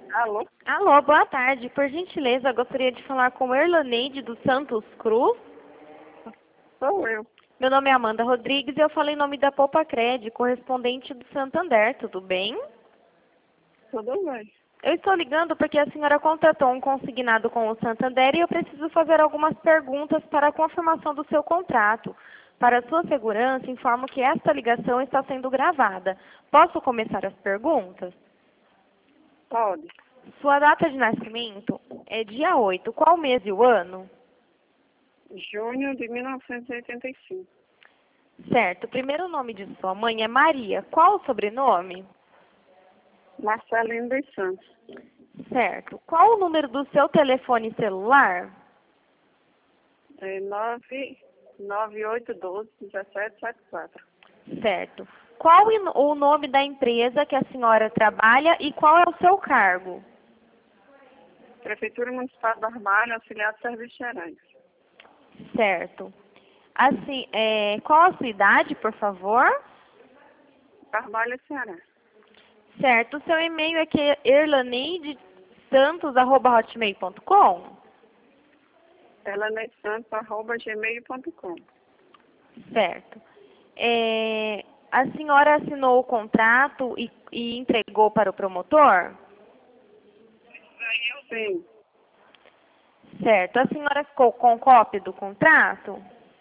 Alô? Alô, boa tarde. Por gentileza, gostaria de falar com Erlaneide dos Santos Cruz. Sou eu. Meu nome é Amanda Rodrigues e eu falo em nome da Poupa-Cred, correspondente do Santander, tudo bem? Tudo bem. Eu estou ligando porque a senhora contratou um consignado com o Santander e eu preciso fazer algumas perguntas para a confirmação do seu contrato. Para sua segurança, informo que esta ligação está sendo gravada. Posso começar as perguntas? Pode. Sua data de nascimento é dia 8. Qual mês e o ano? Junho de 1985. Certo. O primeiro nome de sua mãe é Maria. Qual o sobrenome? Marcelino dos Santos. Certo. Qual o número do seu telefone celular? 99812-1774. Certo. Qual o nome da empresa que a senhora trabalha e qual é o seu cargo? Prefeitura Municipal de Barbalha, auxiliar de serviços gerais. Certo. Assim, qual a sua idade, por favor? Barbalha, Ceará. Certo. O seu e-mail é que erlaneidesantos@hotmail.com? elanesantos@gmail.com. Certo. A senhora assinou o contrato e entregou para o promotor? Sim. Certo. A senhora ficou com cópia do contrato?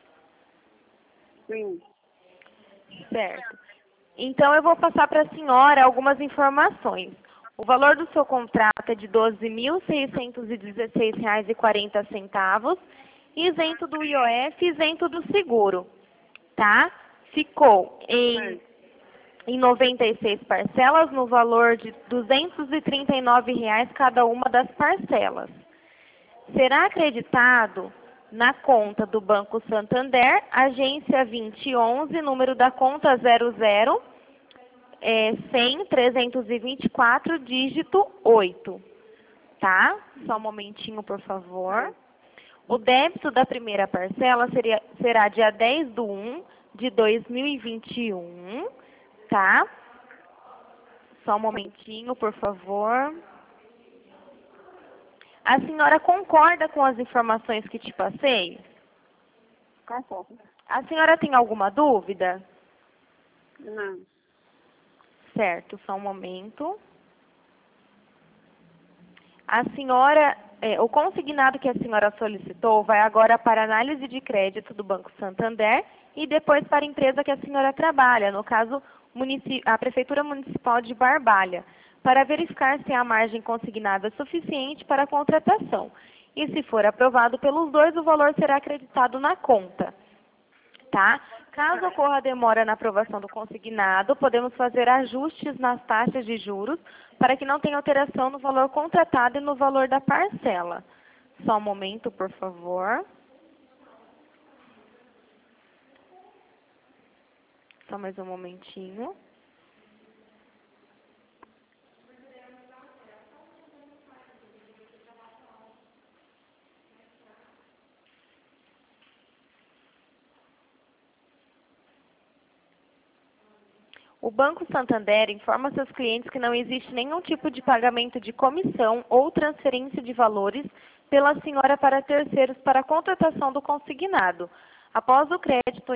Sim. Certo. Então, eu vou passar para a senhora algumas informações. O valor do seu contrato é de R$ 12.616,40, isento do IOF, isento do seguro, tá? Ficou em 96 parcelas, no valor de R$ 239 cada uma das parcelas. Será acreditado na conta do Banco Santander, agência 2011, número da conta 100-324, dígito 8. Tá? Só um momentinho, por favor. O débito da primeira parcela será dia 10/1 de 2021, tá? Só um momentinho, por favor. A senhora concorda com as informações que te passei? Concordo. A senhora tem alguma dúvida? Não. Certo, só um momento. A senhora, o consignado que a senhora solicitou vai agora para análise de crédito do Banco Santander e depois para a empresa que a senhora trabalha, no caso, a Prefeitura Municipal de Barbalha, para verificar se a margem consignada é suficiente para a contratação. E se for aprovado pelos dois, o valor será acreditado na conta. Tá? Caso ocorra demora na aprovação do consignado, podemos fazer ajustes nas taxas de juros para que não tenha alteração no valor contratado e no valor da parcela. Só um momento, por favor. Só mais um momentinho. O Banco Santander informa seus clientes que não existe nenhum tipo de pagamento de comissão ou transferência de valores pela senhora para terceiros para a contratação do consignado. Após o crédito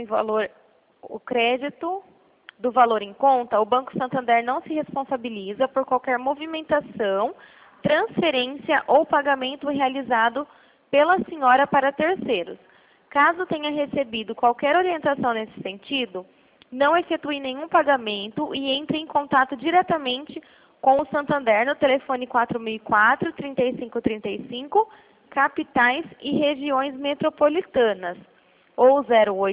do valor em conta, o Banco Santander não se responsabiliza por qualquer movimentação, transferência ou pagamento realizado pela senhora para terceiros. Caso tenha recebido qualquer orientação nesse sentido, não efetue nenhum pagamento e entre em contato diretamente com o Santander no telefone 4004-3535, capitais e regiões metropolitanas, ou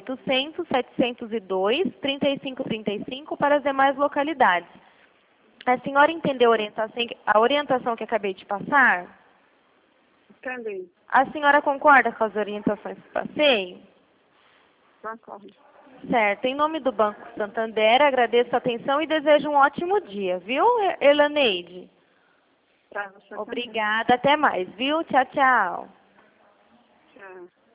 0800-702-3535 para as demais localidades. A senhora entendeu a orientação que acabei de passar? Entendi. A senhora concorda com as orientações que passei? Concordo. Certo. Em nome do Banco Santander, agradeço a atenção e desejo um ótimo dia, viu, Erlaneide? Pra você também. Obrigada. Até mais, viu? Tchau, tchau. Tchau.